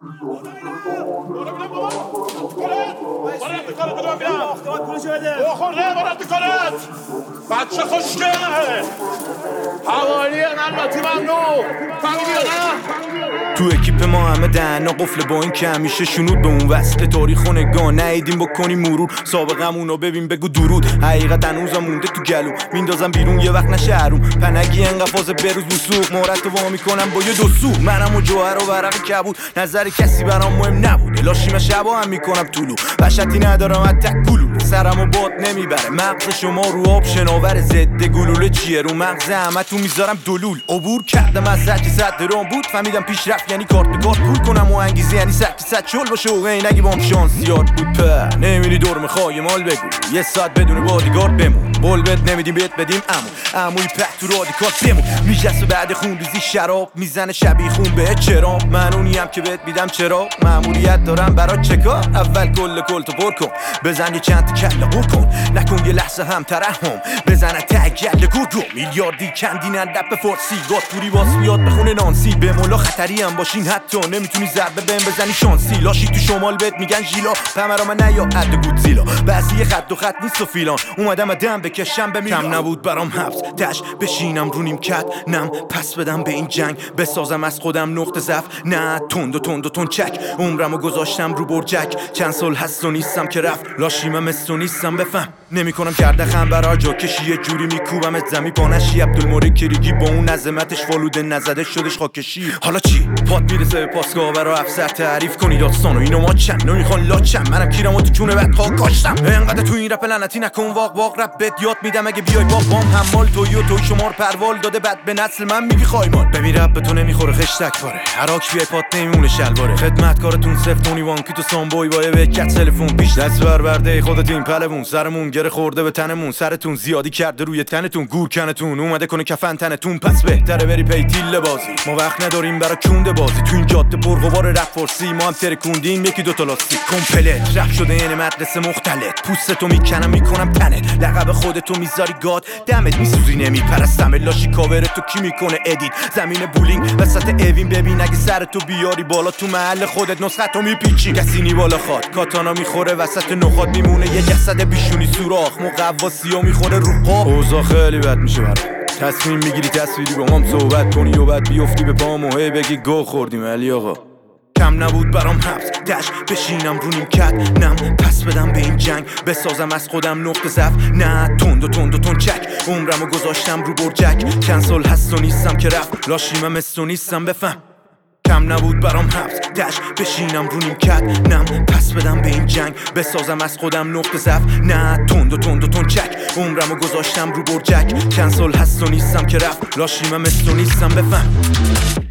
بچه خوشگل حوالی البته ممنون فهمیدی یا نه؟ تو اکیپ ما همه دهنا قفل با این که همیشه شنود به اون وصل تاریخ و نگاه نهیدیم بکنیم مرور سابقمونو ببین بگو درود حقیقت هنوزم مونده تو گلو میندازم بیرون یه وقت نشه حروم پنگی انقدر فاز بروز بوسوق مهارت وا میکنم با یه دو سو منم و جوهر و ورق کبود نظر کسی برام مهم نبود لاشیم شبا هم میکنم طولو بشتی ندارم از تک گلوله سرمو باد نمیبره مغز شما رو آب شناور ضد گلوله چیه رو مغز همتون میذارم دلول عبور کردم از سطح صد درام بود فهمیدم پیشرفت یعنی کارت به کارت پول کنم و انگیزه یعنی صد چل باشه و نگی بام شانسیات بود په نمیری دور میخوای مال بگو یه ساعت بدون بادیگارد بمون بول بد نمیدیم بهت بدیم عموی پک تو رادیکال بمون میجسه بعد خون ریزی شراب میزنه شبیه خون به چرا من اونیم که بهت میدم چرا ماموریت دارم برات چکار اول کل تو پر کن بزن یه چند تا کله قور کن نکن یه لحظه هم ترحم بزن تگل گودو میلیاردی کندینن دپ فارسی گات پوری واس میاد بخونه نانسی به مولا خطری هم باشین حتی نمیتونی ضربه بهم بزنی شانسی لاشی تو شمال بهت میگن ژیلا پمرا من نیا اد گودزیلا بعضی خط و خط نیست و فیلان اومدم دم بکشم به کم نبود برام حبس تش بشینم رو نیمکت نم پس بدم به این جنگ بسازم از خودم نقطه ضعف نه تند چک عمرمو گذاشتم رو برجک چند سال هست و نیستم که رفت لاشیمم مثل نیستم بفهم نمیکنم کرده خنبرا جا کشی یه جوری میکوبم از زمین پانشی عبدالمالک کریگی با اون عظمتش فالوده نزده شدش خاکشی حالا چی پات میرسه به پاسگاه برا افسر تعریف کنی داستانو اینو ما چند نمیخوان لاچم منم کیرمو تو چونه بعد خاک کاشتم انقدر تو این رپ لعنتی نکن واق رپ بد یاد میدم اگه بیای با بام حمال توی شمار پروال داده بعد به نسل من میگی خایمال ببین رپ به تو نمیخوره خشتک پاره حراک بیای پات نمیمونه شلواره خدمتکارتون صفر تونی وانکی تو سامبوی با یه کت تلفن پیش دست برده خودت این پلمون سرمون گره خورده به تنمون سرتون زیادی کرده روی تنتون گورکنتون اومده کنه کفن تنتون پس بهتره بری پیتیل بازی ما وقت نداریم برای کونده بازی تو این جاده پرغبار رپ فارسی ما هم ترکوندیم یکی دو تا لاستیک کمپلت رپ شده یعنی مدرسه مختلط پوستتو میکنم میکنم تنت لقب خودتو میذاری گاد دمت میسوزی نمیپرستم لاشی کاورتو کی میکنه ادیت زمین بولینگ وسط اوین ببین اگه سرتو بیاری بالا تو محل خودت نسختو میپیچی کسی بالا خواد کاتانا میخوره وسط نخات میمونه یه جسد بیشونی سوراخ مقواسیو میخوره رو پا اوضاع خیلی بد میشه برام تصمیم میگیری تصویری با هم صحبت کنی و بعد بیفتی به پام و هی بگی گو خوردیم علی آقا کم نبود برام حبس دش بشینم رو نیمکت نم پس بدم به این جنگ بسازم از خودم نقطه ضعف نه تند چک عمرمو گذاشتم رو برجک چند سال هست و نیستم که رفت لاشیمم مثل نیستم بفهم کم نبود برام حبس دش بشینم رو نیمکت نم پس بدم به این جنگ بسازم از خودم نقطه ضعف نه تند چک عمرمو گذاشتم رو برجک چند سال هست و نیستم که رفت لاشیمم مثل نیستم بفهم